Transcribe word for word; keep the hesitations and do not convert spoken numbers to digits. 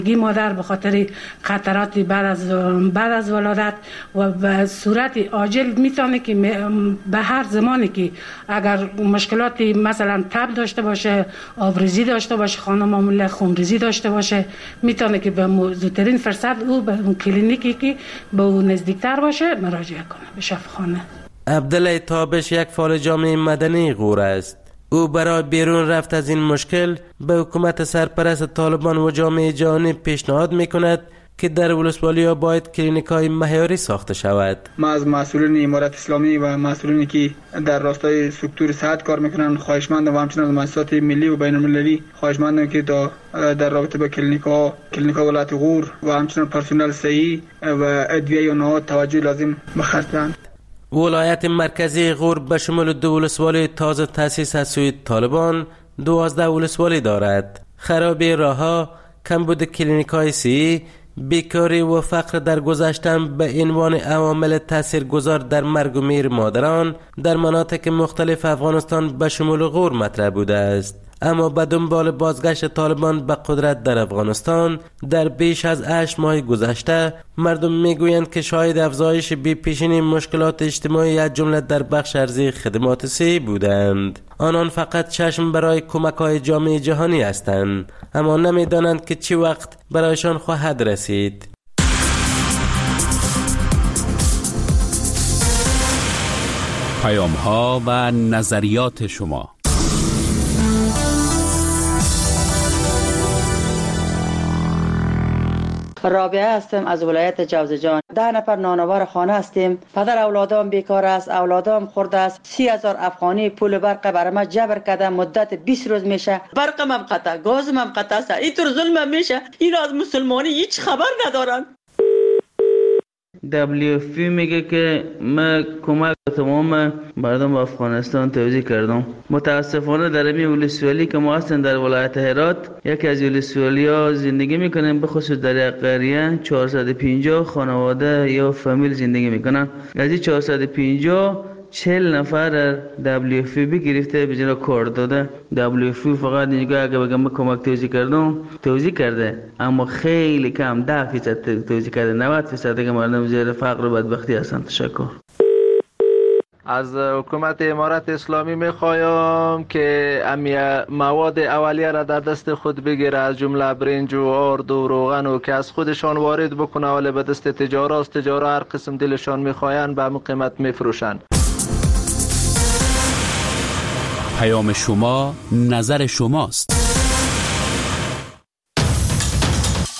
مادر به خاطر خطرات بعد از بعد از ولادت و به صورت عاجل میتونه که به هر زمانی که اگر مشکلاتی مثلا تب داشته باشه، آبریزی داشته باشه، خانم معمولا خونریزی داشته باشه، میتونه که به زودترین فرصت او به اون کلینیکی که به او نزدیکتر باشه مراجعه کنه به شفاخانه. عبدالله تابش یک فعال جامعه مدنی غور است. او برای بیرون رفت از این مشکل به حکومت سرپرست طالبان و جامعه جهانی پیشنهاد میکند که در ولسوالی‌ها باید کلینیک‌های معیاری ساخته شود. ما از مسئولین امارت اسلامی و مسئولینی که در راستای سکتور صحت کار میکنن خواهشمندم و همچنین از مؤسسات ملی و بین المللی خواهشمندم که در رابطه با کلینیک‌ها کلینیک‌ها ولایت غور و همچنین پرسنل صحی و ادویه و نهاد توجه لازم بخشند. ولایت مرکزی غور به شمول دو ولسوالی تازه تأسیس از سوی طالبان دوازده ولسوالی دارد. خرابی راه‌ها، کمبود کلینیک‌های صحی، بیکاری و فقر در گذشتن به عنوان عوامل تاثیرگذار در مرگ و میر مادران در مناطق مختلف افغانستان به شمول غور مطرح بوده است. اما به دنبال بازگشت طالبان به قدرت در افغانستان در بیش از هشت ماه گذشته مردم میگویند که شاهد افزایش بی پیشینی مشکلات اجتماعی از جمله در بخش ارزی خدمات صحی بودند. آنان فقط چشم برای کمک‌های جامعه جهانی هستند، اما نمی‌دانند که چی وقت برایشان خواهد رسید. پیام‌ها و نظریات شما. رابعه هستم از ولایت جوزجان. ده نفر نانوار خانه هستیم. پدر اولادام بیکار است، اولادام خورده است. سی هزار افغانی پول برق برای ما جبر کرده. مدت بیست روز میشه. برقم هم قطع، گازم هم قطع است. اینطور ظلم میشه. این از مسلمانی هیچ خبر ندارن. دبلیو اف پی میگه که من کمک تمام مردم افغانستان توزیع کردم. متاسفانه در این ولسوالی که ما هستیم در ولایت هرات، یکی از ولسوالی ها زندگی میکنیم، به خصوص در یک قریه چهارصد و پنجاه خانواده یا فامیل زندگی میکنن. از این چهارصد و پنجاه چهل نفر دبلیو اف پی گرفته به جنا کار داده. دبلیو اف پی فقط اینجا اگه بگم کمک توزیع کردم توزیع کرده، اما خیلی کم، ده فیصد توزیع کرده. نود فیصد دیگه مردم زیر فقر و بدبختی هستند. تشکر. از حکومت امارت اسلامی میخوایم که امی مواد اولیه را در دست خود بگیره، از جمله برنج و آرد و روغن و که از خودشان وارد بکنه، ولی به دست تجارت است. تجارت هر قسم دلشان میخواین به همون قیمت میفروشن. پیام شما نظر شماست.